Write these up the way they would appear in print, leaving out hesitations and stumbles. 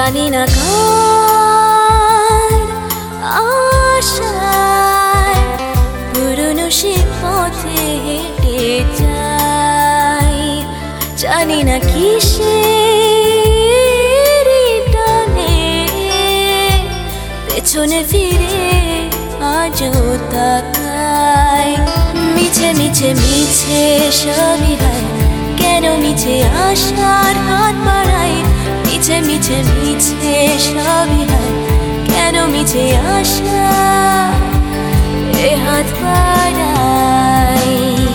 জানি না কার আশায় পুরনো সে পথে হেঁটে যাই, জানি না কিসের টানে পেছনে ফিরে আজও তাকাই। মিছে মিছে মিছে সবই হয়, কেন মিছে আশার হাত বাড়াই। মিছে মিছে মিছে সবই হয়, কেন মিছে আশা এ হাত বাড়াই।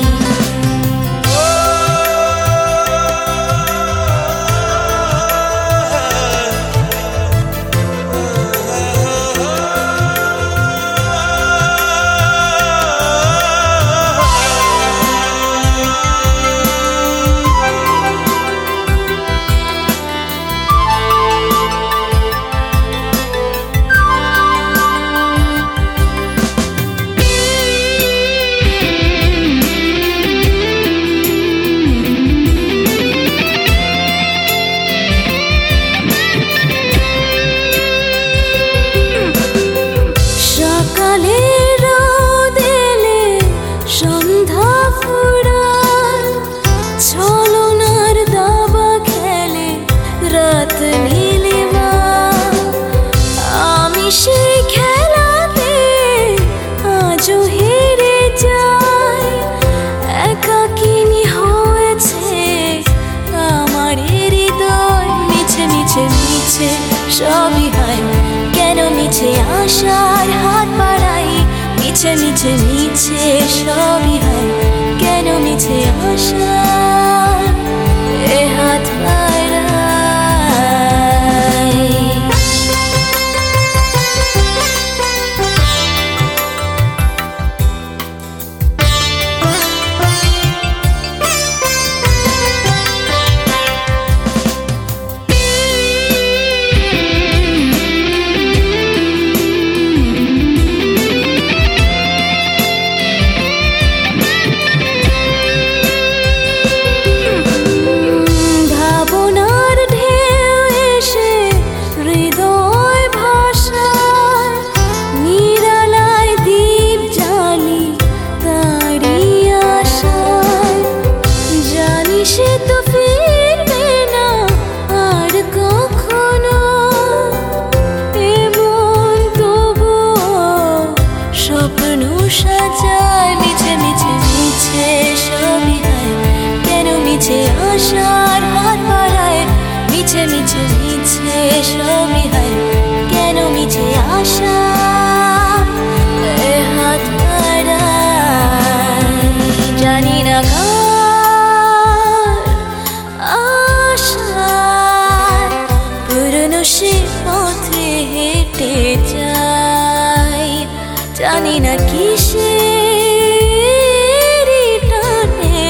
আমি সেই খেলাতে আজও হেরে যাই, একাকিনী হয়েছে আমার হৃদয়। মিছে মিছে মিছে সবই হয়, কেন মিছে আশার হাত বাড়াই। মিছে মিছে মিছে সবই হয়, কেন মিছে আশা এ হাত বাড়াই। সাজায় মিছে মিছে মিছে সবই হয়, কেন মিছে আশার হাত বাড়ায়। মিছে মিছে মিছে সবই হয়, কেন মিছে আশা এ হাত বাড়ায়। জানি না কার আশায় পুরনো সে পথে হেঁটে যাই, জানি না কিসের টানে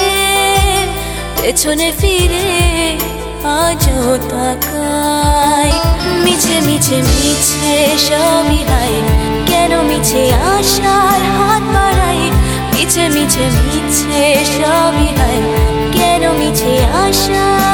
পেছনে ফিরে আজও তাকাই। মিছে মিছে মিছে সবই হয়, কেন মিছে আশার হাত বাড়াই। মিছে মিছে মিছে সবই হয়, কেন মিছে আশা